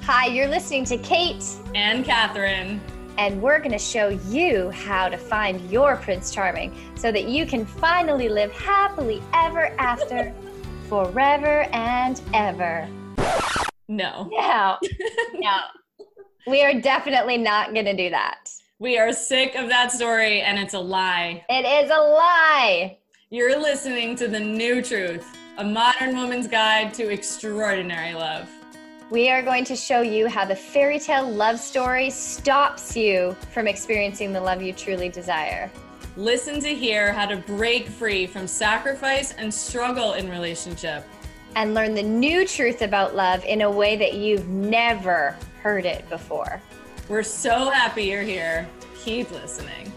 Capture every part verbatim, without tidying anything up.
Hi, you're listening to Kate and Catherine, and we're going to show you how to find your Prince Charming so that you can finally live happily ever after, forever and ever. No. No, no. We are definitely not going to do that. We are sick of that story, and it's a lie. It is a lie. You're listening to The New Truth, a modern woman's guide to extraordinary love. We are going to show you how the fairy tale love story stops you from experiencing the love you truly desire. Listen to hear how to break free from sacrifice and struggle in relationship. And learn the new truth about love in a way that you've never heard it before. We're so happy you're here. Keep listening.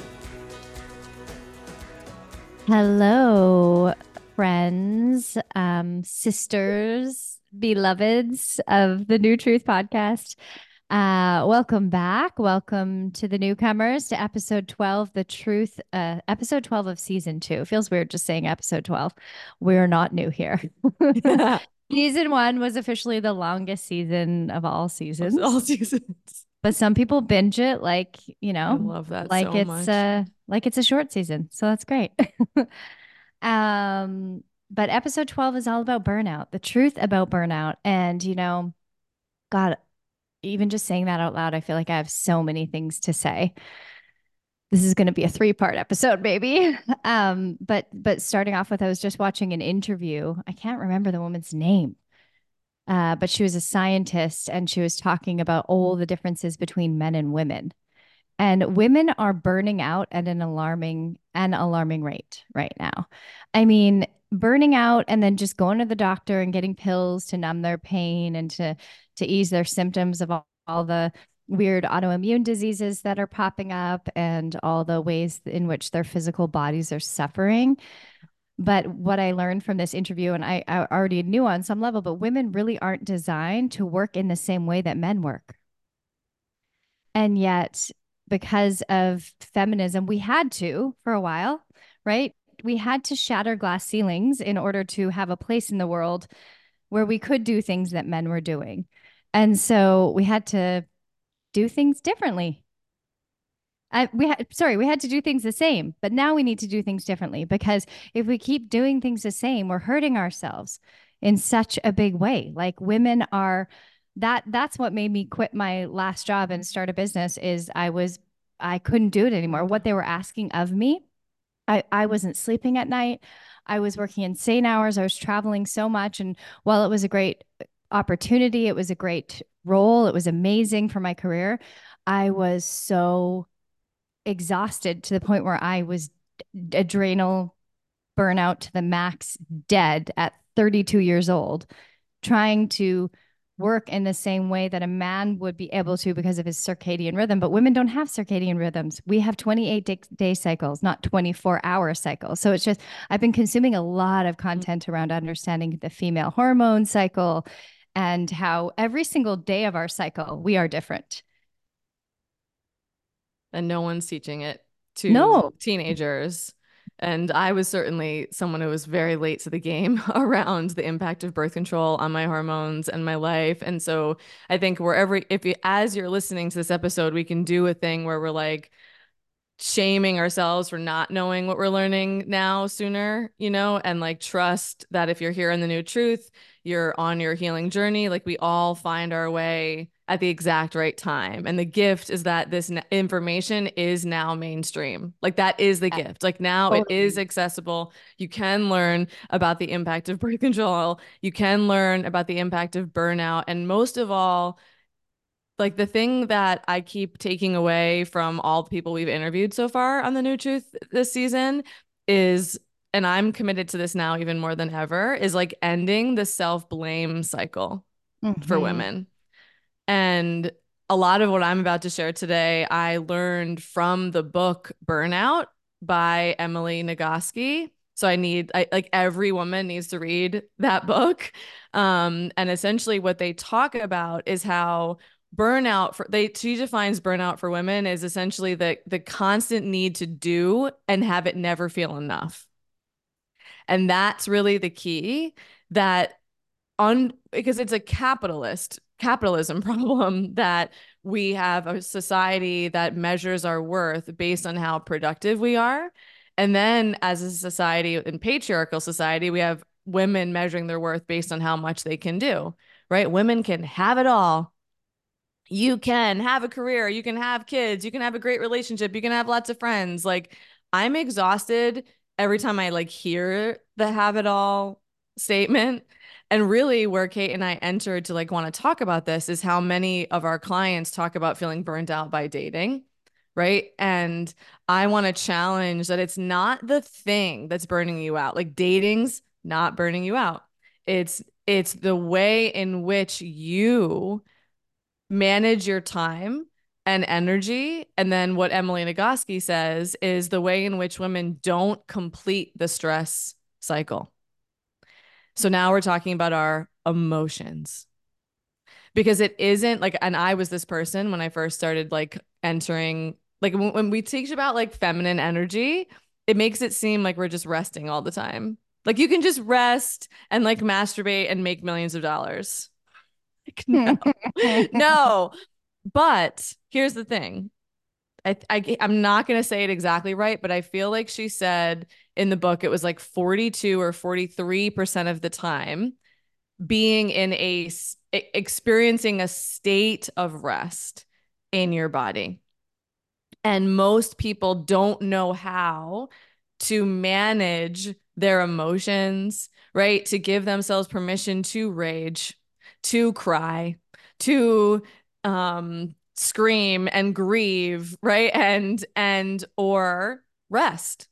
Hello, friends, um, sisters, beloveds of the New Truth podcast. Uh, welcome back. Welcome to the newcomers to episode twelve, the truth, uh, episode twelve of season two. It feels weird just saying episode twelve. We're not new here. Season one was officially the longest season of all seasons. All seasons. But some people binge it like, you know, I love that like so it's much. uh like it's a short season. So that's great. um, but episode twelve is all about burnout, the truth about burnout. And, you know, God, even just saying that out loud, I feel like I have so many things to say. This is going to be a three-part episode, maybe. Um, but but starting off with, I was just watching an interview. I can't remember the woman's name. Uh, but she was a scientist and she was talking about all the differences between men and women. And women are burning out at an alarming an alarming rate right now. I mean, burning out and then just going to the doctor and getting pills to numb their pain and to to ease their symptoms of all, all the weird autoimmune diseases that are popping up and all the ways in which their physical bodies are suffering. But what I learned from this interview, and I, I already knew on some level, but women really aren't designed to work in the same way that men work. And yet, because of feminism, we had to for a while, right? We had to shatter glass ceilings in order to have a place in the world where we could do things that men were doing. And so we had to do things differently. I, we had, sorry, we had to do things the same, but now we need to do things differently because if we keep doing things the same, we're hurting ourselves in such a big way. Like women are that that's what made me quit my last job and start a business is I was I couldn't do it anymore. What they were asking of me, I, I wasn't sleeping at night. I was working insane hours. I was traveling so much. And while it was a great opportunity, it was a great role, it was amazing for my career, I was so exhausted to the point where I was adrenal burnout to the max, dead at thirty-two years old, trying to work in the same way that a man would be able to because of his circadian rhythm. But women don't have circadian rhythms. We have twenty-eight day, day cycles, not twenty-four hour cycles. So it's just, I've been consuming a lot of content around understanding the female hormone cycle and how every single day of our cycle, we are different. And no one's teaching it to no. teenagers. And I was certainly someone who was very late to the game around the impact of birth control on my hormones and my life. And so I think wherever, if you, as you're listening to this episode, we can do a thing where we're like shaming ourselves for not knowing what we're learning now sooner, you know, and like trust that if you're here in the new truth, you're on your healing journey. Like we all find our way at the exact right time. And the gift is that this information is now mainstream. Like that is the gift. Like now totally. It is accessible. You can learn about the impact of birth control. You can learn about the impact of burnout. And most of all, like the thing that I keep taking away from all the people we've interviewed so far on The New Truth this season is, and I'm committed to this now even more than ever, is like ending the self-blame cycle mm-hmm. for women. And a lot of what I'm about to share today, I learned from the book Burnout by Emily Nagoski. So I need, I, like every woman needs to read that book. Um, and essentially what they talk about is how burnout for they she defines burnout for women is essentially the the constant need to do and have it never feel enough. And that's really the key, that on because it's a capitalist capitalism problem that we have a society that measures our worth based on how productive we are. And then as a society, in patriarchal society, we have women measuring their worth based on how much they can do, right? Women can have it all. You can have a career, you can have kids, you can have a great relationship, you can have lots of friends. Like, I'm exhausted every time I like hear the have it all statement. And really where Kate and I entered to like want to talk about this is how many of our clients talk about feeling burnt out by dating, right? And I want to challenge that it's not the thing that's burning you out. Like, dating's not burning you out. It's it's the way in which you manage your time and energy. And then what Emily Nagoski says is the way in which women don't complete the stress cycle. So now we're talking about our emotions, because it isn't like, and I was this person when I first started like entering, like when, when we teach about like feminine energy, it makes it seem like we're just resting all the time. Like, you can just rest and like masturbate and make millions of dollars. No, no. But here's the thing. I, I, I'm not going to say it exactly right, but I feel like she said in the book, it was like forty-two or forty-three percent of the time being in a, experiencing a state of rest in your body. And most people don't know how to manage their emotions, right? To give themselves permission to rage, to cry, to um, scream and grieve, right? And, and, or rest.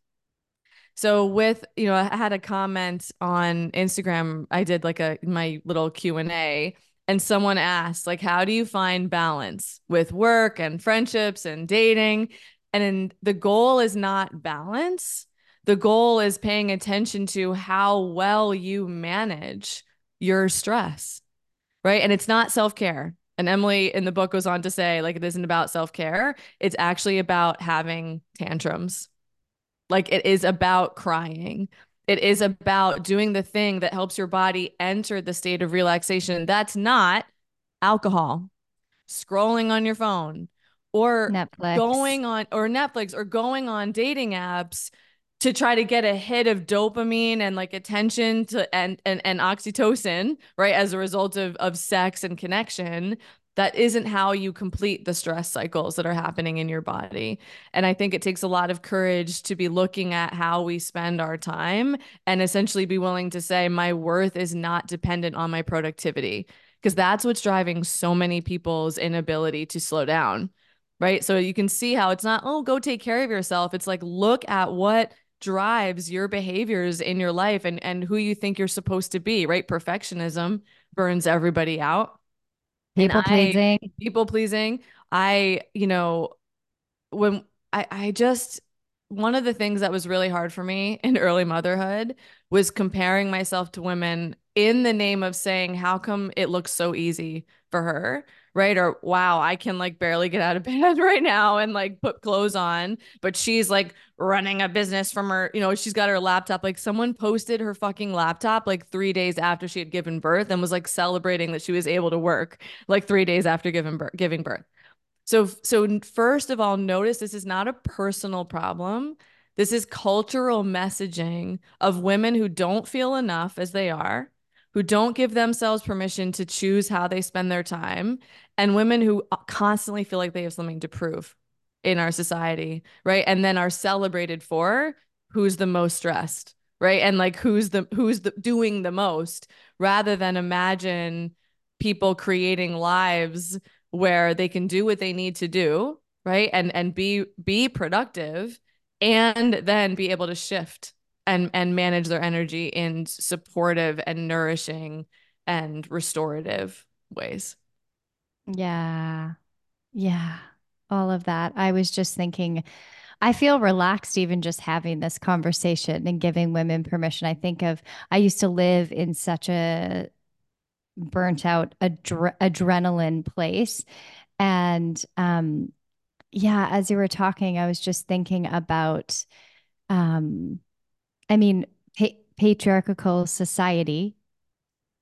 So with, you know, I had a comment on Instagram. I did like a, my little Q and A, and someone asked, like, how do you find balance with work and friendships and dating? And in, the goal is not balance. The goal is paying attention to how well you manage your stress, right? And it's not self-care. And Emily in the book goes on to say, like, it isn't about self-care. It's actually about having tantrums. Like, it is about crying. It is about doing the thing that helps your body enter the state of relaxation. That's not alcohol, scrolling on your phone, or Netflix. going on, or Netflix, or going on dating apps to try to get a hit of dopamine and like attention to and and, and oxytocin, right? As a result of, of sex and connection. That isn't how you complete the stress cycles that are happening in your body. And I think it takes a lot of courage to be looking at how we spend our time and essentially be willing to say, my worth is not dependent on my productivity, because that's what's driving so many people's inability to slow down, right? So you can see how it's not, oh, go take care of yourself. It's like, look at what drives your behaviors in your life and, and who you think you're supposed to be, right? Perfectionism burns everybody out. People pleasing. People pleasing. I, you know, when I, I just, one of the things that was really hard for me in early motherhood was comparing myself to women in the name of saying, how come it looks so easy for her? Right? Or, wow, I can like barely get out of bed right now and like put clothes on, but she's like running a business from her, you know, she's got her laptop. Like, someone posted her fucking laptop like three days after she had given birth and was like celebrating that she was able to work like three days after giving birth, giving birth. So, so first of all, notice this is not a personal problem. This is cultural messaging of women who don't feel enough as they are, who don't give themselves permission to choose how they spend their time, and women who constantly feel like they have something to prove in our society, right? And then are celebrated for who's the most stressed, right? And like who's the who's the doing the most, rather than imagine people creating lives where they can do what they need to do, right? And and be be productive, and then be able to shift and and manage their energy in supportive and nourishing and restorative ways. Yeah. Yeah. All of that. I was just thinking, I feel relaxed even just having this conversation and giving women permission. I think of, I used to live in such a burnt out adre- adrenaline place. And um, yeah, as you were talking, I was just thinking about, um, I mean, pa- patriarchal society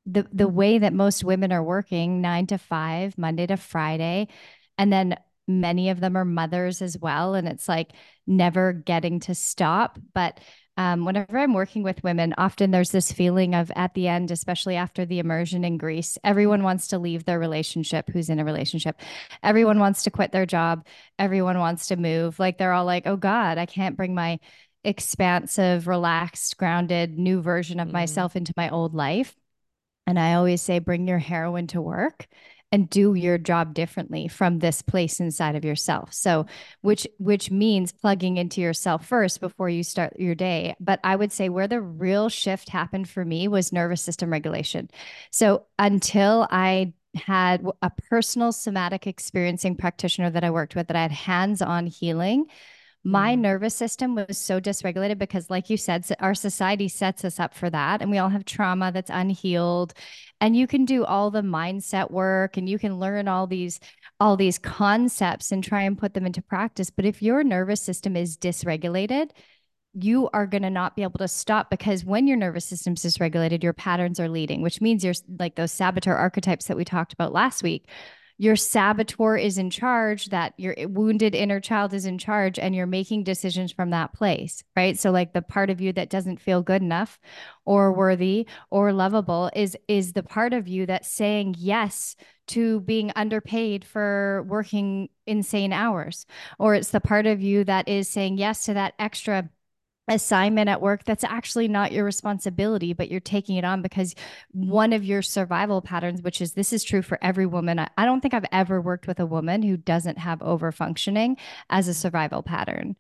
the the way that most women are working nine to five, Monday to Friday, and then many of them are mothers as well, and it's like never getting to stop. But um, whenever I'm working with women, often there's this feeling of at the end, especially after the immersion in Greece, everyone wants to leave their relationship who's in a relationship. Everyone wants to quit their job. Everyone wants to move. Like they're all like, oh God, I can't bring my expansive, relaxed, grounded, new version of Mm. myself into my old life. And I always say, bring your heroine to work and do your job differently from this place inside of yourself. So, which which means plugging into yourself first before you start your day. But I would say where the real shift happened for me was nervous system regulation. So until I had a personal somatic experiencing practitioner that I worked with, that I had hands-on healing, my Mm. nervous system was so dysregulated because, like you said, our society sets us up for that. And we all have trauma that's unhealed. And you can do all the mindset work and you can learn all these all these concepts and try and put them into practice. But if your nervous system is dysregulated, you are going to not be able to stop, because when your nervous system's dysregulated, your patterns are leading, which means you're like those saboteur archetypes that we talked about last week. Your saboteur is in charge, that your wounded inner child is in charge, and you're making decisions from that place, right? So like the part of you that doesn't feel good enough or worthy or lovable is is the part of you that's saying yes to being underpaid for working insane hours, or it's the part of you that is saying yes to that extra assignment at work that's actually not your responsibility, but you're taking it on because one of your survival patterns, which is, this is true for every woman. I, I don't think I've ever worked with a woman who doesn't have over functioning as a survival pattern.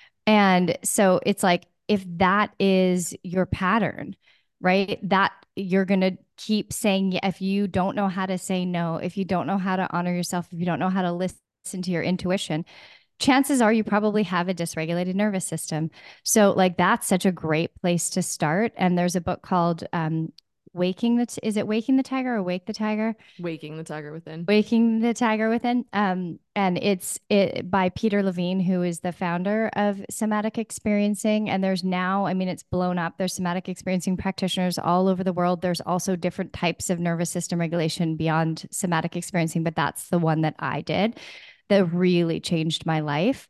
And so it's like, if that is your pattern, right, that you're going to keep saying, yeah, if you don't know how to say no, if you don't know how to honor yourself, if you don't know how to listen to your intuition, chances are you probably have a dysregulated nervous system. So like that's such a great place to start. And there's a book called um, Waking the, T- is it Waking the Tiger or Wake the Tiger? Waking the Tiger Within. Waking the Tiger Within. Um, and it's it by Peter Levine, who is the founder of somatic experiencing. And there's now, I mean, it's blown up. There's somatic experiencing practitioners all over the world. There's also different types of nervous system regulation beyond somatic experiencing, but that's the one that I did that really changed my life.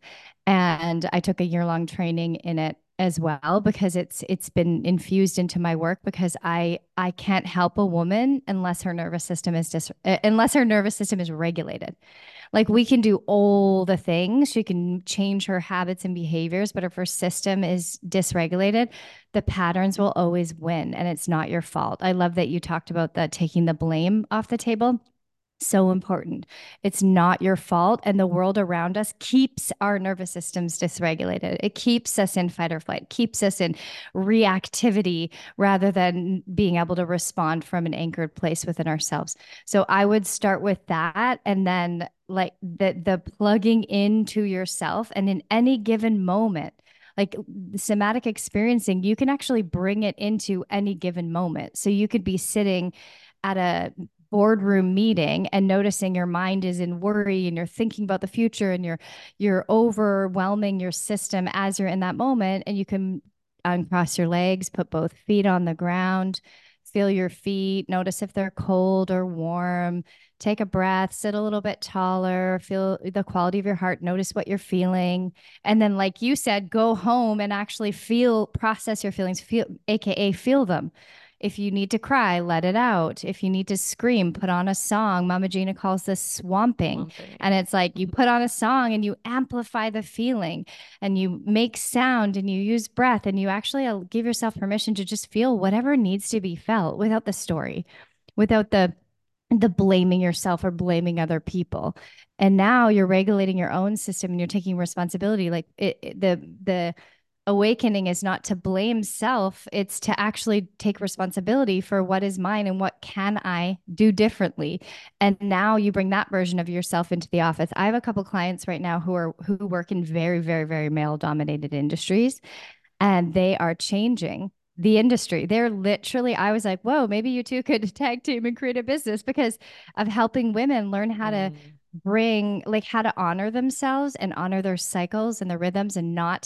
And I took a year-long training in it as well, because it's it's been infused into my work, because I I can't help a woman unless her nervous system is dis uh, unless her nervous system is regulated. Like we can do all the things, she can change her habits and behaviors, but if her system is dysregulated, the patterns will always win, and it's not your fault. I love that you talked about that, taking the blame off the table. So important. It's not your fault. And the world around us keeps our nervous systems dysregulated. It keeps us in fight or flight, keeps us in reactivity rather than being able to respond from an anchored place within ourselves. So I would start with that. And then like the the plugging into yourself, and in any given moment, like the somatic experiencing, you can actually bring it into any given moment. So you could be sitting at a boardroom meeting and noticing your mind is in worry and you're thinking about the future and you're you're overwhelming your system as you're in that moment, and you can uncross your legs, put both feet on the ground, feel your feet, notice if they're cold or warm, take a breath, sit a little bit taller, feel the quality of your heart, notice what you're feeling, and then like you said, go home and actually feel, process your feelings, feel, aka feel them. If you need to cry, let it out. If you need to scream, put on a song. Mama Gina calls this swamping. swamping. And it's like you put on a song and you amplify the feeling, and you make sound and you use breath, and you actually give yourself permission to just feel whatever needs to be felt without the story, without the the blaming yourself or blaming other people. And now you're regulating your own system and you're taking responsibility. Like it, it, the the awakening is not to blame self, it's to actually take responsibility for what is mine and what can I do differently. And now you bring that version of yourself into the office. I have a couple clients right now who are who work in very, very, very male dominated industries, and they are changing the industry. They're literally, I was like, whoa, maybe you two could tag team and create a business because of helping women learn how to Mm. bring, like how to honor themselves and honor their cycles and their rhythms, and not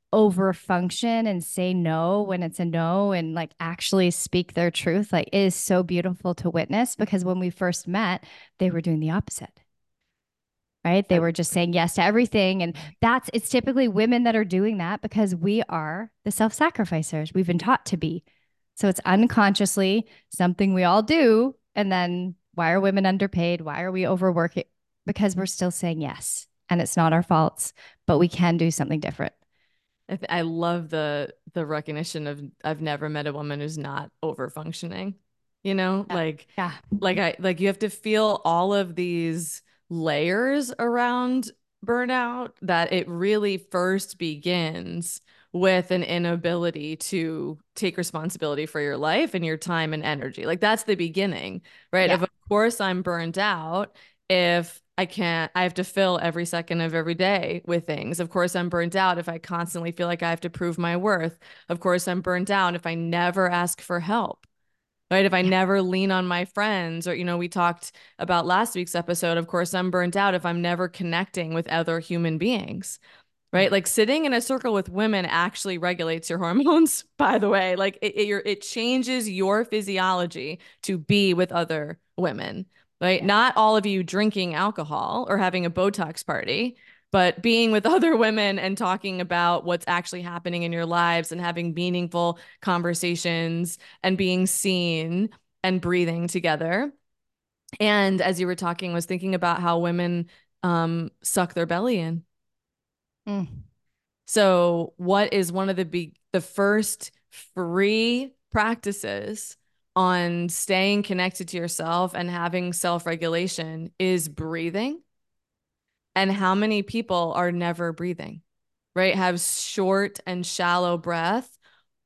over function and say no when it's a no and like actually speak their truth, like it is so beautiful to witness, because when we first met, they were doing the opposite. Right? They were just saying yes to everything. And that's, it's typically women that are doing that because we are the self-sacrificers. We've been taught to be. So it's unconsciously something we all do. And then why are women underpaid? Why are we overworking? Because we're still saying yes. And it's not our faults, but we can do something different. I, th- I love the the recognition of I've never met a woman who's not over functioning. You know, Yeah. like Yeah. like I like you have to feel all of these layers around burnout, that it really first begins with an inability to take responsibility for your life and your time and energy. Like that's the beginning, right? Yeah. Of, of course I'm burned out if I can't, I have to fill every second of every day with things. Of course I'm burned out if I constantly feel like I have to prove my worth. Of course I'm burned out if I never ask for help. Right. If I never lean on my friends, or, you know, we talked about last week's episode, of course, I'm burnt out if I'm never connecting with other human beings. Right. Like sitting in a circle with women actually regulates your hormones, by the way. Like it, it, it changes your physiology to be with other women. Right. Yeah. Not all of you drinking alcohol or having a Botox party, but being with other women and talking about what's actually happening in your lives and having meaningful conversations and being seen and breathing together. And as you were talking, I was thinking about how women um, suck their belly in. Mm. So what is one of the be- the first free practices on staying connected to yourself and having self-regulation is breathing. And how many people are never breathing, right? Have short and shallow breath,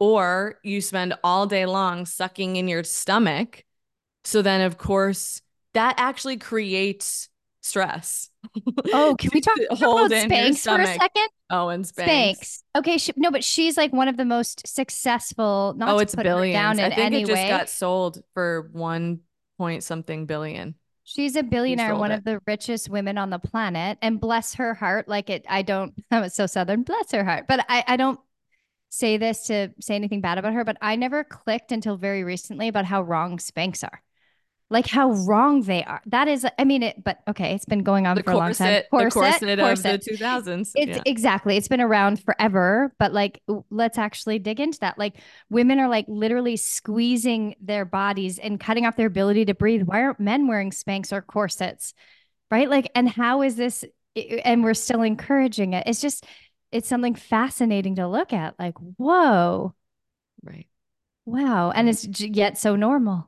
or you spend all day long sucking in your stomach. So then, of course, that actually creates stress. Oh, can we talk hold about in your Spanx for a stomach. second? Oh, and Spanx. Spanx. Okay, she, no, but she's like one of the most successful. Not Oh, to it's put her billions. down in I think any it just way. got sold for one point something billion. She's a billionaire, sold one it. of the richest women on the planet, and bless her heart. Like it, I don't. I'm so Southern. Bless her heart, but I, I don't say this to say anything bad about her. But I never clicked until very recently about how wrong Spanx are. Like how wrong they are. That is, I mean, it, but okay, it's been going on The for a long time. corset, the Corset, corset of the corset. two thousands. It's Yeah. exactly, it's been around forever, but like, w- let's actually dig into that. Like, women are like literally squeezing their bodies and cutting off their ability to breathe. Why aren't men wearing Spanx or corsets? Right? Like, and how is this? I- And we're still encouraging it. It's just, it's something fascinating to look at. Like, whoa, Right. wow. And it's j- yet so normal.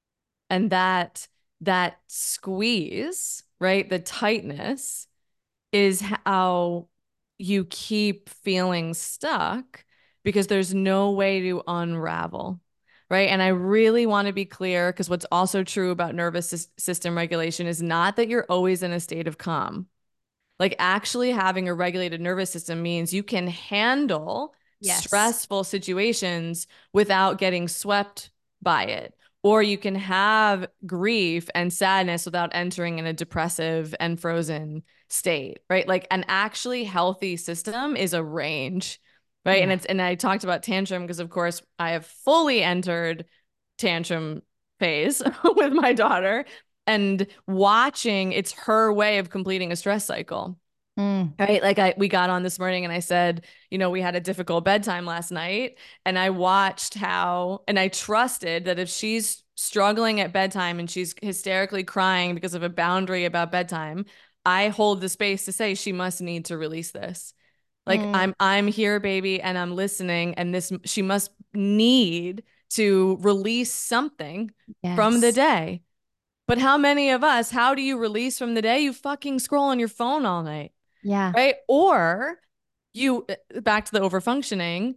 And that that squeeze, right? The tightness is how you keep feeling stuck, because there's no way to unravel, right? And I really want to be clear, because what's also true about nervous system regulation is not that you're always in a state of calm. Like actually having a regulated nervous system means you can handle Yes. stressful situations without getting swept by it. Or you can have grief and sadness without entering in a depressive and frozen state, right? Like an actually healthy system is a range, right? Yeah. And it's, and I talked about tantrum because of course I have fully entered tantrum phase with my daughter, and watching, it's her way of completing a stress cycle. Mm. Right. Like I, we got on this morning and I said, you know, we had a difficult bedtime last night, and I watched how, and I trusted that if she's struggling at bedtime and she's hysterically crying because of a boundary about bedtime, I hold the space to say she must need to release this. Like Mm. I'm, I'm here, baby, and I'm listening. And this, she must need to release something from the Yes. day. But how many of us, how do you release from the day? You fucking scroll on your phone all night. Yeah. Right. Or you, back to the overfunctioning,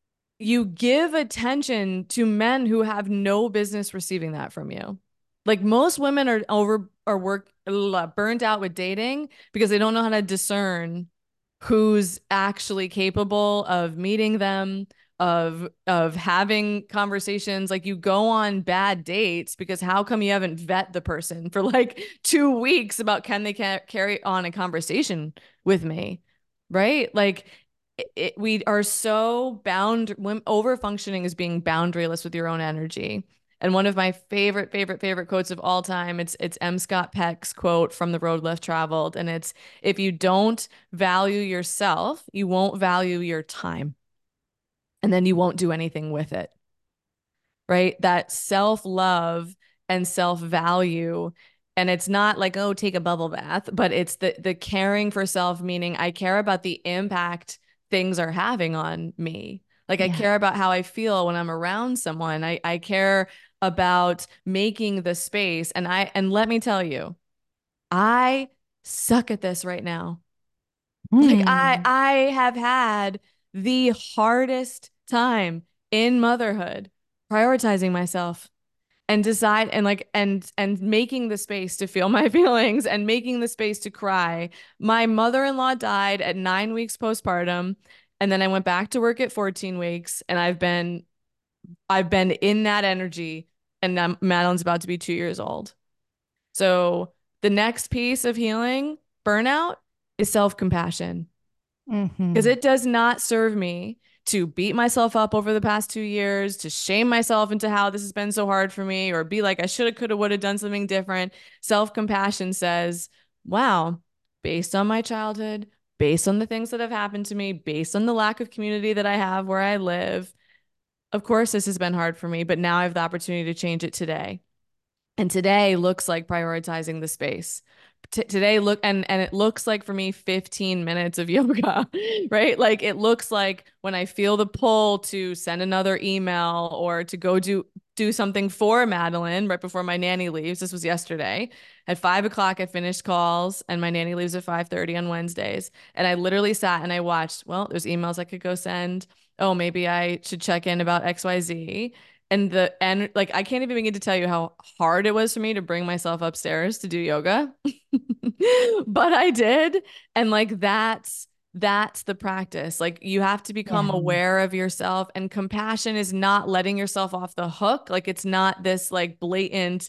you give attention to men who have no business receiving that from you. Like most women are over or work burnt out with dating because they don't know how to discern who's actually capable of meeting them, of of having conversations. Like you go on bad dates because how come you haven't vet the person for like two weeks about can they ca- carry on a conversation with me, right? Like it, we are so bound, over functioning is being boundaryless with your own energy. And one of my favorite, favorite, favorite quotes of all time, it's it's M. Scott Peck's quote from The Road Less Traveled. And it's, if you don't value yourself, you won't value your time. And then you won't do anything with it. Right? That self-love and self-value. And it's not like, oh, take a bubble bath, but it's the the caring for self, meaning I care about the impact things are having on me. Like I Yeah. care about how I feel when I'm around someone. I, I care about making the space. And I, and let me tell you, I suck at this right now. Like I, Mm. I have had the hardest time in motherhood prioritizing myself and decide and like and and making the space to feel my feelings and making the space to cry. My mother-in-law died at nine weeks postpartum, and then I went back to work at fourteen weeks, and I've been I've been in that energy, and um, Madeline's about to be two years old. So the next piece of healing burnout is self-compassion, Mm-hmm. because it does not serve me to beat myself up over the past two years, to shame myself into how this has been so hard for me, or be like, I should have, could have, would have done something different. Self-compassion says, wow, based on my childhood, based on the things that have happened to me, based on the lack of community that I have where I live, of course, this has been hard for me, but now I have the opportunity to change it today. And today looks like prioritizing the space. T- today look and and it looks like for me fifteen minutes of yoga, right? Like it looks like when I feel the pull to send another email or to go do do something for Madeline right before my nanny leaves. This was yesterday. At five o'clock, I finished calls, and my nanny leaves at five thirty on Wednesdays. And I literally sat and I watched, well, there's emails I could go send. Oh, maybe I should check in about X Y Z. And the and like I can't even begin to tell you how hard it was for me to bring myself upstairs to do yoga. But I did. And like that's that's the practice. Like you have to become Yeah. aware of yourself, and compassion is not letting yourself off the hook. Like it's not this like blatant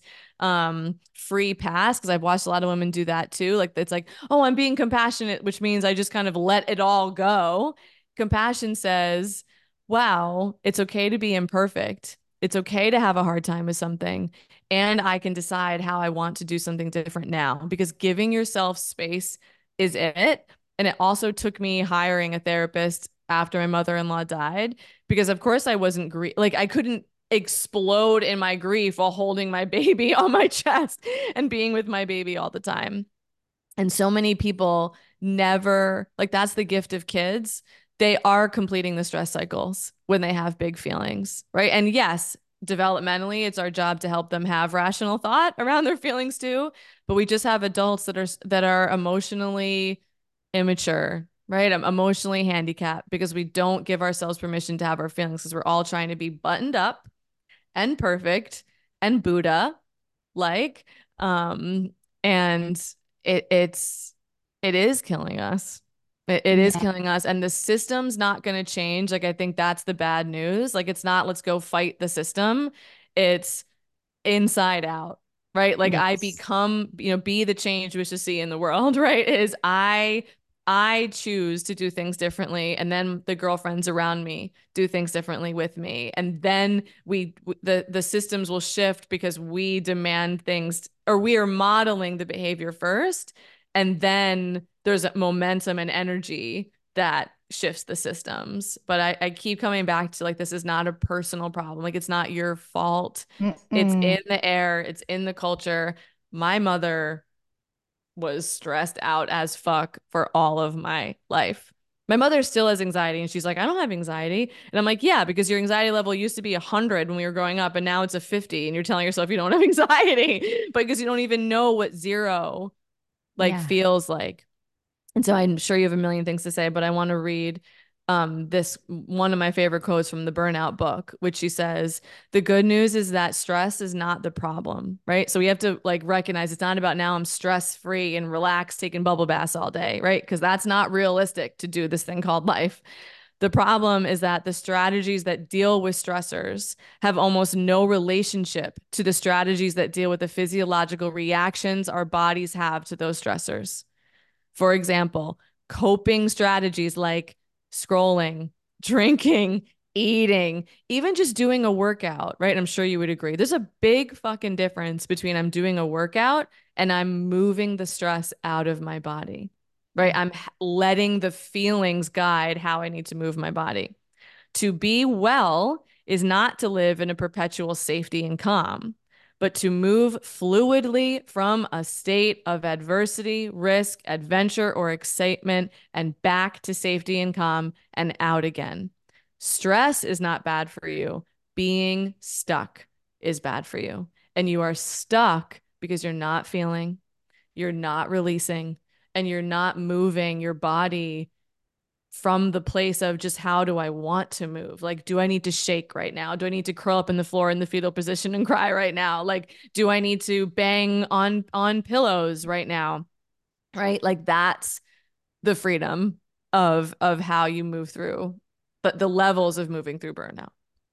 um free pass, because I've watched a lot of women do that too. Like it's like, oh, I'm being compassionate, which means I just kind of let it all go. Compassion says, wow, it's okay to be imperfect. It's okay to have a hard time with something. And I can decide how I want to do something different now, because giving yourself space is it. And it also took me hiring a therapist after my mother-in-law died, because of course I wasn't gr- like I couldn't explode in my grief while holding my baby on my chest and being with my baby all the time. And so many people never, like that's the gift of kids. They are completing the stress cycles when they have big feelings, right? And yes, developmentally, it's our job to help them have rational thought around their feelings too. But we just have adults that are that are emotionally immature, right? I'm emotionally handicapped because we don't give ourselves permission to have our feelings, because we're all trying to be buttoned up and perfect and Buddha like. Um, and it it's it is killing us. It, it is Yeah. killing us, and the system's not going to change. Like I think that's the bad news. Like it's not let's go fight the system. It's inside out, right? Like I Yes. become, you know, be the change we wish to see in the world, right? Is I I choose to do things differently, and then the girlfriends around me do things differently with me, and then we the the systems will shift because we demand things, or we are modeling the behavior first, and then there's a momentum and energy that shifts the systems. But I, I keep coming back to like, this is not a personal problem. Like it's not your fault. It's Mm-mm. in the air. It's in the culture. My mother was stressed out as fuck for all of my life. My mother still has anxiety, and she's like, I don't have anxiety. And I'm like, yeah, because your anxiety level used to be a hundred when we were growing up, and now it's a fifty, and you're telling yourself you don't have anxiety because you don't even know what zero like Yeah. feels like. And so I'm sure you have a million things to say, but I want to read um, this one of my favorite quotes from the Burnout book, which she says, the good news is that stress is not the problem, right? So we have to like recognize it's not about now I'm stress free and relaxed, taking bubble baths all day, right? Because that's not realistic to do this thing called life. The problem is that the strategies that deal with stressors have almost no relationship to the strategies that deal with the physiological reactions our bodies have to those stressors. For example, coping strategies like scrolling, drinking, eating, even just doing a workout, right? I'm sure you would agree. There's a big fucking difference between I'm doing a workout and I'm moving the stress out of my body, right? I'm letting the feelings guide how I need to move my body. To be well is not to live in a perpetual safety and calm, but to move fluidly from a state of adversity, risk, adventure, or excitement and back to safety and calm and out again. Stress is not bad for you. Being stuck is bad for you. And you are stuck because you're not feeling, you're not releasing, and you're not moving your body from the place of just how do I want to move? Like, do I need to shake right now? Do I need to curl up in the floor in the fetal position and cry right now? Like, do I need to bang on on pillows right now? Right? Like that's the freedom of of how you move through, but the levels of moving through burnout.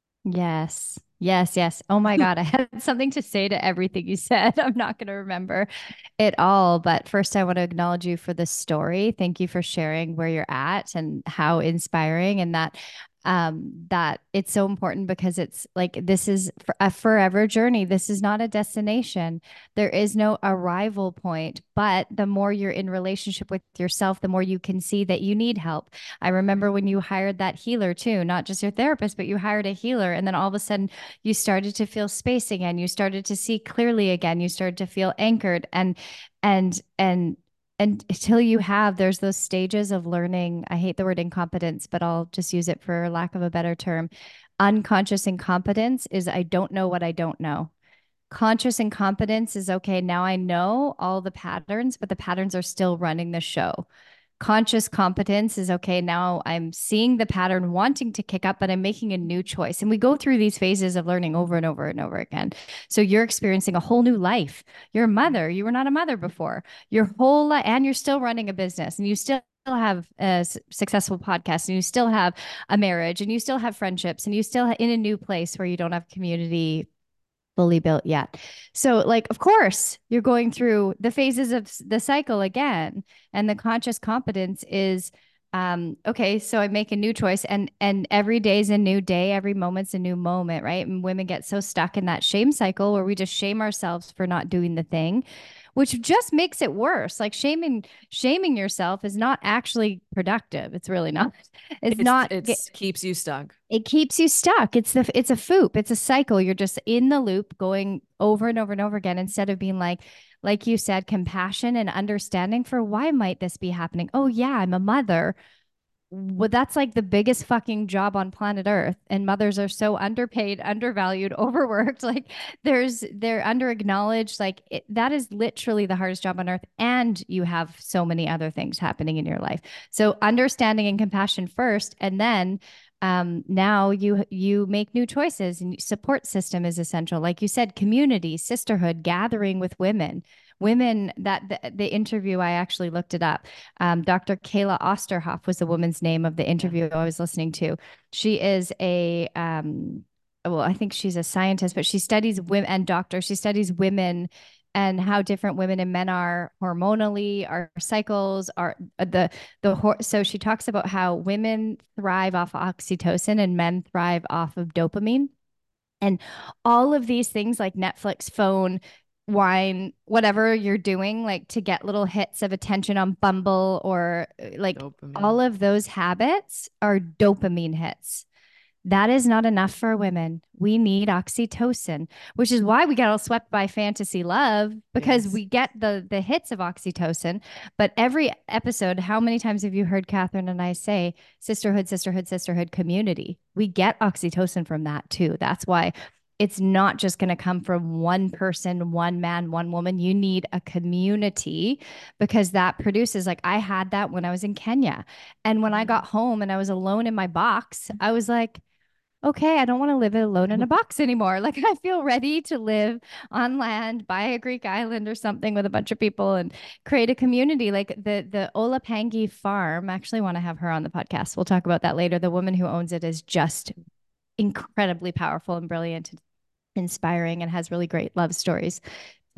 Yes. Yes, yes. Oh my God. I had something to say to everything you said. I'm not going to remember it all. But first, I want to acknowledge you for this story. Thank you for sharing where you're at and how inspiring, and that um that it's so important because it's like this is for a forever journey. This is not a destination. There is no arrival point, but the more you're in relationship with yourself, the more you can see that you need help. I remember when you hired that healer too, not just your therapist, but you hired a healer, and then all of a sudden you started to feel space again. You started to see clearly again. You started to feel anchored, and and and and until you have, there's those stages of learning. I hate the word incompetence, but I'll just use it for lack of a better term. Unconscious incompetence is I don't know what I don't know. Conscious incompetence is okay, now I know all the patterns, but the patterns are still running the show. Conscious competence is okay, now I'm seeing the pattern wanting to kick up, but I'm making a new choice. And we go through these phases of learning over and over and over again. So you're experiencing a whole new life. You're a mother. You were not a mother before. Your whole life, and you're still running a business, and you still have a successful podcast, and you still have a marriage, and you still have friendships, and you still in a new place where you don't have community fully built yet. So like, of course, you're going through the phases of the cycle again. And the conscious competence is, um, okay, so I make a new choice, and and every day is a new day, every moment's a new moment, right? And women get so stuck in that shame cycle where we just shame ourselves for not doing the thing, which just makes it worse. Like shaming shaming yourself is not actually productive. It's really not. It's, it's not it keeps you stuck. It keeps you stuck. It's the it's a foop. It's a cycle. You're just in the loop going over and over and over again, instead of being like like you said, compassion and understanding for why might this be happening? Oh yeah, I'm a mother. Well, that's like the biggest fucking job on planet Earth. And mothers are so underpaid, undervalued, overworked. Like there's, they're under acknowledged. Like it, that is literally the hardest job on earth. And you have so many other things happening in your life. So understanding and compassion first, and then um, now you, you make new choices, and support system is essential. Like you said, community, sisterhood, gathering with women. Women that the, the interview, I actually looked it up. Um, Doctor Kayla Osterhoff was the woman's name of the interview I was listening to. She is a, um, well, I think she's a scientist, but she studies women and doctor. She studies women and how different women and men are hormonally, our cycles are the, the, so she talks about how women thrive off of oxytocin and men thrive off of dopamine. And all of these things like Netflix, phone, wine, whatever you're doing, like to get little hits of attention on Bumble or like dopamine. All of those habits are dopamine hits. That is not enough for women. We need oxytocin, which is why we get all swept by fantasy love, because yes. we get the the hits of oxytocin. But every episode, how many times have you heard Catherine and I say sisterhood, sisterhood, sisterhood, community? We get oxytocin from that too. That's why it's not just going to come from one person, one man, one woman. You need a community, because that produces, like I had that when I was in Kenya. And when I got home and I was alone in my box, I was like, okay, I don't want to live alone in a box anymore. Like I feel ready to live on land, buy a Greek island or something with a bunch of people and create a community. Like the, the Olapangi farm, I actually want to have her on the podcast. We'll talk about that later. The woman who owns it is just incredibly powerful and brilliant, inspiring, and has really great love stories.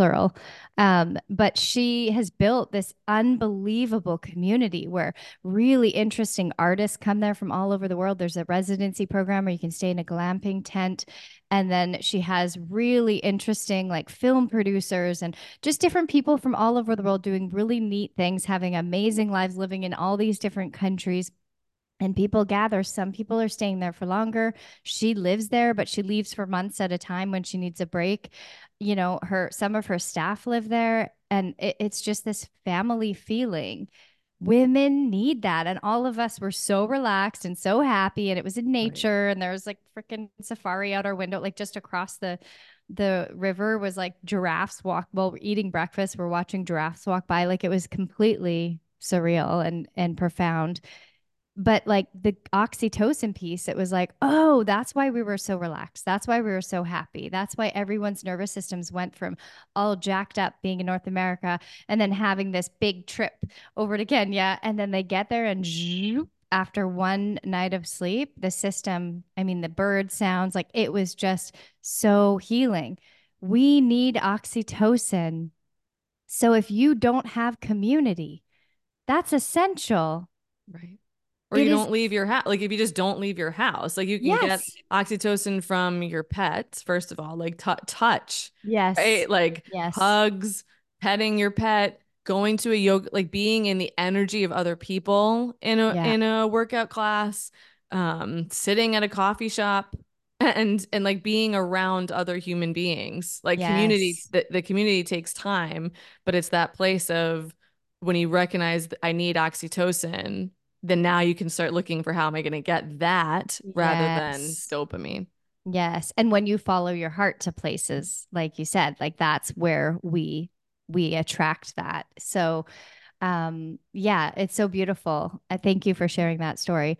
plural. Um, but she has built this unbelievable community where really interesting artists come there from all over the world. There's a residency program where you can stay in a glamping tent. And then she has really interesting like film producers and just different people from all over the world doing really neat things, having amazing lives, living in all these different countries. And people gather. Some people are staying there for longer. She lives there, but she leaves for months at a time when she needs a break. You know, her some of her staff live there, and it, it's just this family feeling. Women need that, and all of us were so relaxed and so happy. And it was in nature, right. And there was like freaking safari out our window, like just across the the river was like giraffes walk. While we're eating breakfast, we're watching giraffes walk by. Like it was completely surreal and and profound. But like the oxytocin piece, it was like, oh, that's why we were so relaxed. That's why we were so happy. That's why everyone's nervous systems went from all jacked up being in North America and then having this big trip over to Kenya. And then they get there and zhoop, after one night of sleep, the system, I mean, the bird sounds, like it was just so healing. We need oxytocin. So if you don't have community, that's essential. Right. Or it you is, don't leave your house. Like if you just don't leave your house, like you can yes. get oxytocin from your pets, first of all, like t- touch. Yes. Right? Like yes. hugs, petting your pet, going to a yoga, like being in the energy of other people in a yeah. in a workout class, um, sitting at a coffee shop and and like being around other human beings. Like yes. community, the, the community takes time, but it's that place of when you recognize that I need oxytocin, then now you can start looking for how am I going to get that rather yes. than dopamine. Yes. And when you follow your heart to places, like you said, like that's where we we attract that. So um yeah, it's so beautiful. I thank you for sharing that story.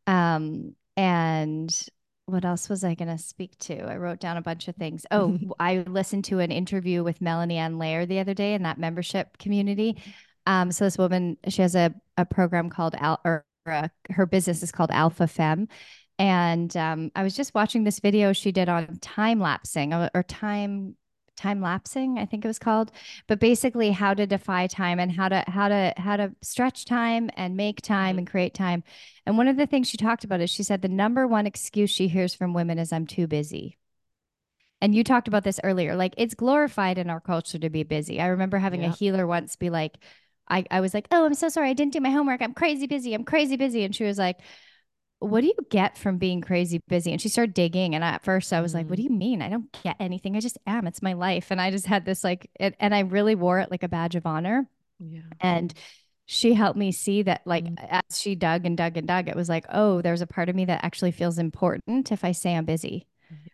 Um and what else was I going to speak to? I wrote down a bunch of things. Oh, I listened to an interview with Melanie Ann Layer the other day in that membership community. Um, so this woman, she has a, a program called, Al- or uh, her business is called Alpha Femme. And um, I was just watching this video she did on time lapsing or, or time, time lapsing, I think it was called, but basically how to defy time and how to, how to, how to stretch time and make time mm-hmm. and create time. And one of the things she talked about is she said the number one excuse she hears from women is I'm too busy. And you talked about this earlier, like it's glorified in our culture to be busy. I remember having yep. a healer once be like, I, I was like, oh, I'm so sorry. I didn't do my homework. I'm crazy busy. I'm crazy busy. And she was like, what do you get from being crazy busy? And she started digging. And at first I was mm-hmm. like, what do you mean? I don't get anything. I just am. It's my life. And I just had this like, it, and I really wore it like a badge of honor. Yeah. And she helped me see that like mm-hmm. as she dug and dug and dug, it was like, oh, there's a part of me that actually feels important if I say I'm busy. Yeah.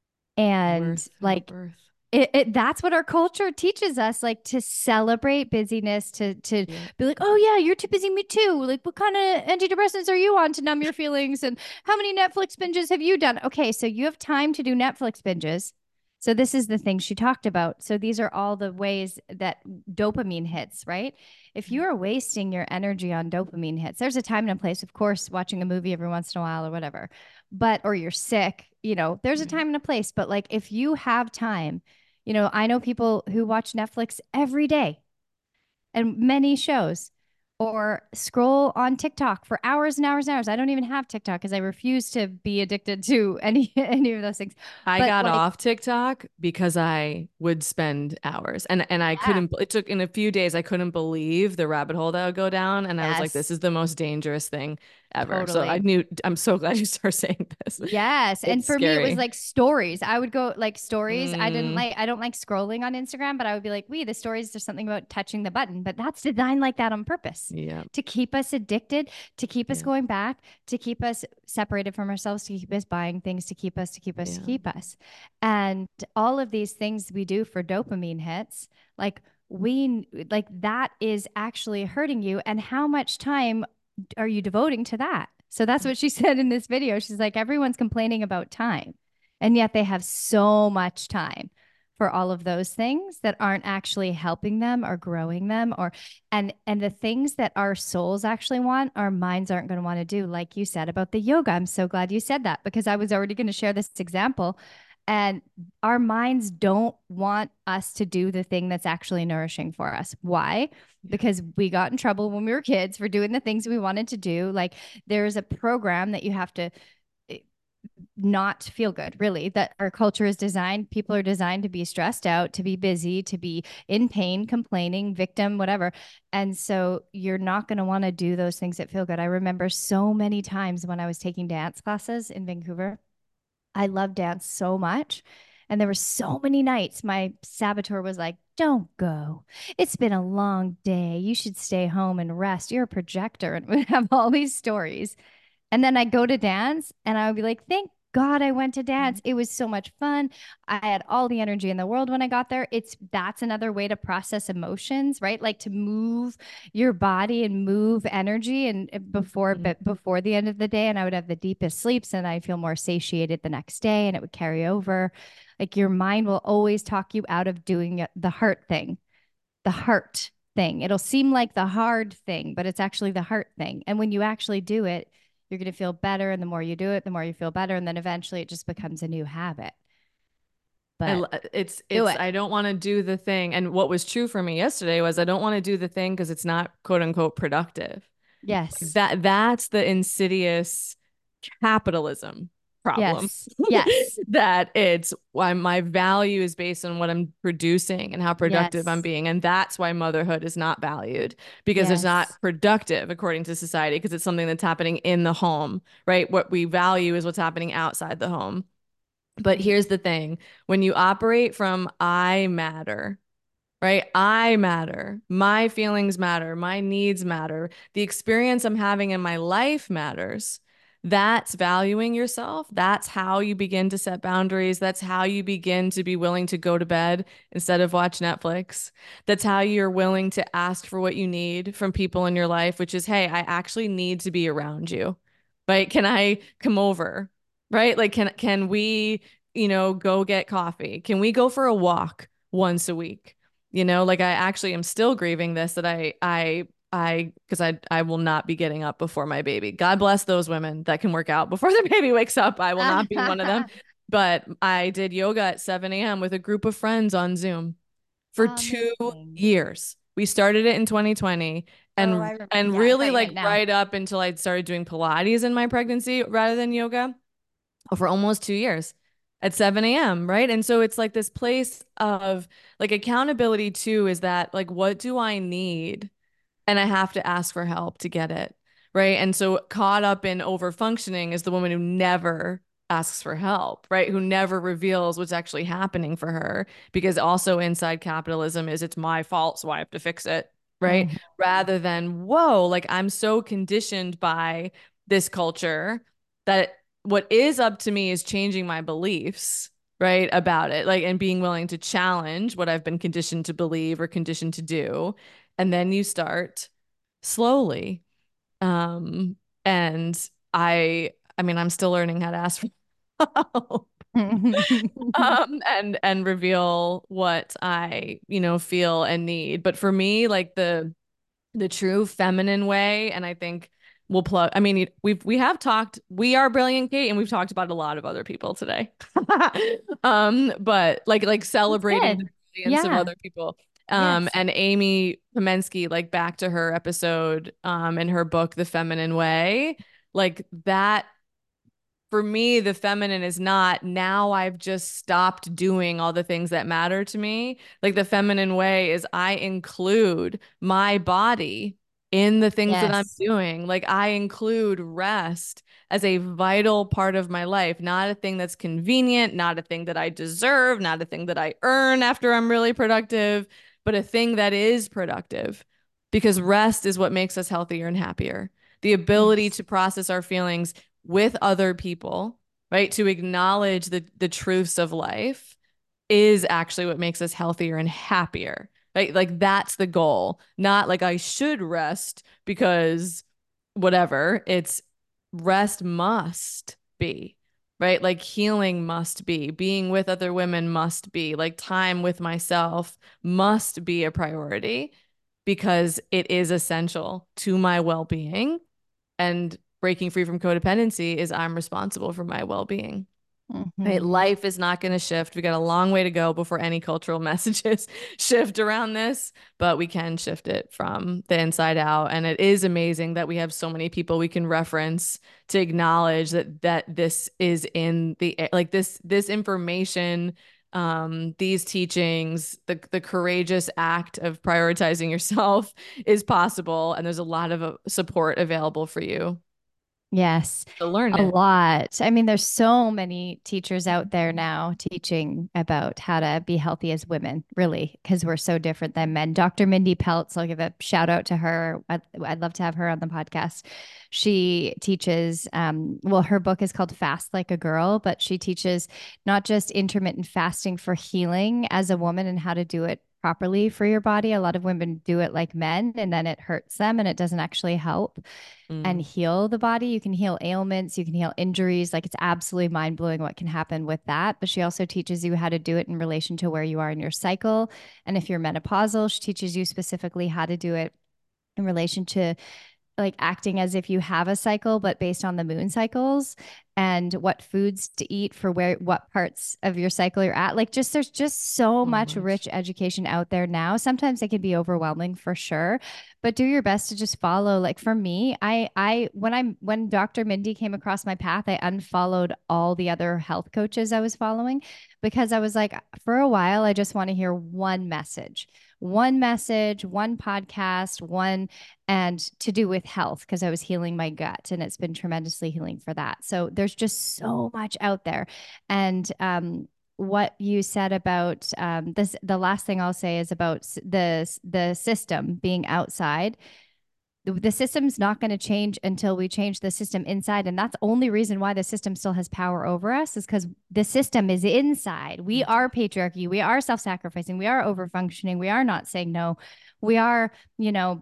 And Worth, like, worth. It, it, that's what our culture teaches us, like to celebrate busyness, to to yeah. be like, oh yeah, you're too busy, me too. Like, what kind of antidepressants are you on to numb your feelings? And how many Netflix binges have you done? Okay, so you have time to do Netflix binges. So this is the thing she talked about. So these are all the ways that dopamine hits, right? If you are wasting your energy on dopamine hits, there's a time and a place, of course, watching a movie every once in a while or whatever, but, or you're sick, you know, there's a time and a place. But like, if you have time, you know, I know people who watch Netflix every day and many shows or scroll on TikTok for hours and hours and hours. I don't even have TikTok because I refuse to be addicted to any any of those things. I but got like, off TikTok because I would spend hours and, and I yeah. couldn't, it took in a few days, I couldn't believe the rabbit hole that I would go down. And yes. I was like, this is the most dangerous thing ever. Totally. So I knew, I'm so glad you started saying this. Yes. It's and for scary. me, it was like stories. I would go like stories. Mm. I didn't like, I don't like scrolling on Instagram, but I would be like, wee, the stories, there's something about touching the button, but that's designed like that on purpose. Yeah. To keep us addicted, to keep us yeah. going back, to keep us separated from ourselves, to keep us buying things, to keep us, to keep us, yeah. to keep us. And all of these things we do for dopamine hits, like we, like that is actually hurting you. And how much time are you devoting to that? So that's what she said in this video. She's like, everyone's complaining about time, and yet they have so much time for all of those things that aren't actually helping them or growing them, or and and the things that our souls actually want, our minds aren't going to want to do. Like you said about the yoga. I'm so glad you said that, because I was already going to share this example. And our minds don't want us to do the thing that's actually nourishing for us. Why? Because we got in trouble when we were kids for doing the things we wanted to do. Like there's a program that you have to eh, not feel good, really, that our culture is designed. People are designed to be stressed out, to be busy, to be in pain, complaining, victim, whatever. And so you're not going to want to do those things that feel good. I remember so many times when I was taking dance classes in Vancouver. I love dance so much. And there were so many nights my saboteur was like, don't go. It's been a long day. You should stay home and rest. You're a projector. And we have all these stories. And then I go to dance and I would be like, thank God I went to dance. It was so much fun. I had all the energy in the world when I got there. It's that's another way to process emotions, right? Like to move your body and move energy and uh, before Mhm. but before the end of the day. And I would have the deepest sleeps and I feel more satiated the next day and it would carry over. Like your mind will always talk you out of doing the heart thing, the heart thing. It'll seem like the hard thing, but it's actually the heart thing. And when you actually do it, you're going to feel better. And the more you do it, the more you feel better. And then eventually it just becomes a new habit. I, But l- it's do it's it. I don't want to do the thing. And what was true for me yesterday was I don't want to do the thing because it's not quote unquote productive. Yes. That that's the insidious capitalism problem. Yes. Yes. That it's why my value is based on what I'm producing and how productive I'm Yes. being. And that's why motherhood is not valued because it's not Yes. productive according to society, because it's something that's happening in the home, right? What we value is what's happening outside the home. But Mhm. here's the thing, when you operate from I matter, right? I matter. My feelings matter. My needs matter. The experience I'm having in my life matters. That's valuing yourself. That's how you begin to set boundaries. That's how you begin to be willing to go to bed instead of watch Netflix. That's how you're willing to ask for what you need from people in your life, which is, hey, I actually need to be around you. Right? Can I come over? Right? Like, can can we, you know, go get coffee? Can we go for a walk once a week? You know, like I actually am still grieving this that I I I because I I will not be getting up before my baby. God bless those women that can work out before their baby wakes up. I will not be one of them. But I did yoga at seven a m with a group of friends on Zoom for two Amazing. years. We started it in twenty twenty Oh, and I remember. and Yeah, I really thought you like meant now. right up until I started doing Pilates in my pregnancy rather than yoga for almost two years at seven a m, right? And so it's like this place of like accountability too, is that like, what do I need? And I have to ask for help to get it, right? And so caught up in over functioning is the woman who never asks for help, right? Who never reveals what's actually happening for her, because also inside capitalism is it's my fault, so I have to fix it, right? Mhm. Rather than, whoa, like I'm so conditioned by this culture that what is up to me is changing my beliefs, right, about it, like, and being willing to challenge what I've been conditioned to believe or conditioned to do. And then you start slowly. Um, and I, I mean, I'm still learning how to ask for help. Um, and and reveal what I, you know, feel and need. But for me, like the the true feminine way, and I think we'll plug. I mean, we've we have talked. We are Brilliant Kate, and we've talked about a lot of other people today. um, but like like That's celebrating the good. brilliance of Yeah. other people. Um, Yes. and Amy Pomensky, like back to her episode, um, in her book, The Feminine Way, like that for me, the feminine is not now I've just stopped doing all the things that matter to me. Like the feminine way is I include my body in the things that I'm Yes. doing. Like I include rest as a vital part of my life, not a thing that's convenient, not a thing that I deserve, not a thing that I earn after I'm really productive, but a thing that is productive, because rest is what makes us healthier and happier. The ability Yes. to process our feelings with other people, right? To acknowledge the the truths of life is actually what makes us healthier and happier. Right? Like that's the goal. Not like I should rest because whatever. It's rest must be. Right? Like healing must be. Being with other women must be. Like time with myself must be a priority because it is essential to my well-being, and breaking free from codependency is I'm responsible for my well-being. Right? Mhm. Life is not going to shift. We got a long way to go before any cultural messages shift around this, but we can shift it from the inside out. And it is amazing that we have so many people we can reference to acknowledge that that this is in the like this this information, um, these teachings, the the courageous act of prioritizing yourself is possible, and there's a lot of uh, support available for you Yes, to learn a it. lot. I mean, there's so many teachers out there now teaching about how to be healthy as women, really, because we're so different than men. Doctor Mindy Peltz, I'll give a shout out to her. I'd, I'd love to have her on the podcast. She teaches, um, well, her book is called Fast Like a Girl, but she teaches not just intermittent fasting for healing as a woman and how to do it properly for your body. A lot of women do it like men, and then it hurts them and it doesn't actually help and Mm. heal the body. You can heal ailments, you can heal injuries. Like it's absolutely mind blowing what can happen with that. But she also teaches you how to do it in relation to where you are in your cycle. And if you're menopausal, she teaches you specifically how to do it in relation to like acting as if you have a cycle, but based on the moon cycles and what foods to eat for where what parts of your cycle you're at. Like just there's just so So much much. rich education out there now. Sometimes it can be overwhelming for sure, but do your best to just follow. Like for me, I I when I'm when Doctor Mindy came across my path, I unfollowed all the other health coaches I was following because I was like, for a while, I just want to hear one message. One message, one podcast, one and to do with health because I was healing my gut and it's been tremendously healing for that. So there's just so much out there. And um, what you said about um, this, the last thing I'll say is about the the system being outside. The, the system's not going to change until we change the system inside, and that's the only reason why the system still has power over us is because the system is inside. We are patriarchy. We are self-sacrificing. We are over-functioning. We are not saying no. We are, you know,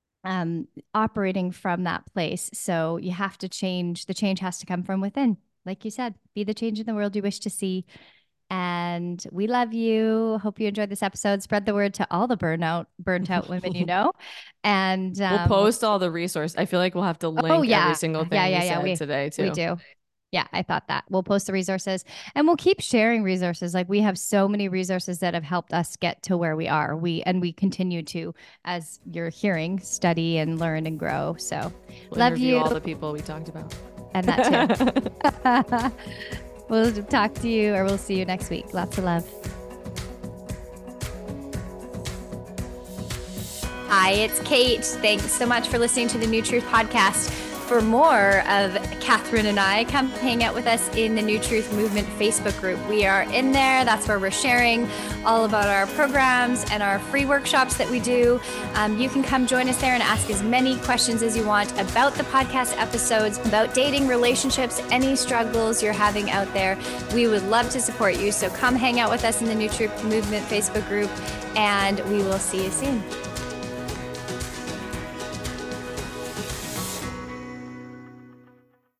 um, operating from that place. So you have to change. The change has to come from within. Like you said, be the change in the world you wish to see. And we love you. Hope you enjoyed this episode. Spread the word to all the burnout, burnt out women you know. And We'll um, post all the resources. I feel like we'll have to link oh every yeah, single yeah, thing yeah, we yeah. said We today we too. do. Yeah, I thought that. We'll post the resources and we'll keep sharing resources. Like we have so many resources that have helped us get to where we are. We and we continue to, as you're hearing, study and learn and grow. So We'll love interview you all the people we talked about. and that too. We'll talk to you or we'll see you next week. Lots of love. Hi, it's Kate. Thanks so much for listening to the New Truth podcast. For more of Catherine and I, come hang out with us in the New Truth Movement Facebook group. We are in there. That's where we're sharing all about our programs and our free workshops that we do. Um, you can come join us there and ask as many questions as you want about the podcast episodes, about dating, relationships, any struggles you're having out there. We would love to support you. So come hang out with us in the New Truth Movement Facebook group, and we will see you soon.